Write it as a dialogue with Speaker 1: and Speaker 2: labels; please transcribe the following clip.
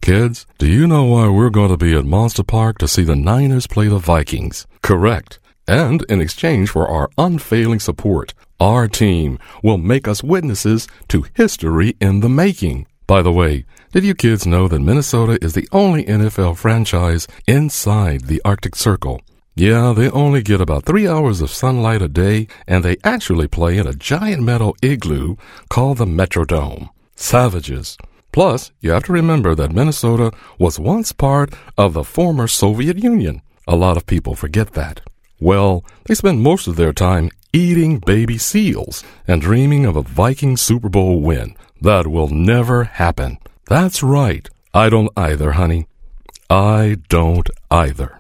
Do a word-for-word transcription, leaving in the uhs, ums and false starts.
Speaker 1: Kids, do you know why we're going to be at Monster Park to see the Niners play the Vikings? Correct. And in exchange for our unfailing support, our team will make us witnesses to history in the making. By the way, did you kids know that Minnesota is the only N F L franchise inside the Arctic Circle? Yeah, they only get about three hours of sunlight a day, and they actually play in a giant metal igloo called the Metrodome. Savages. Plus, you have to remember that Minnesota was once part of the former Soviet Union. A lot of people forget that. Well, they spend most of their time eating baby seals and dreaming of a Viking Super Bowl win. That will never happen. That's right. I don't either, honey. I don't either.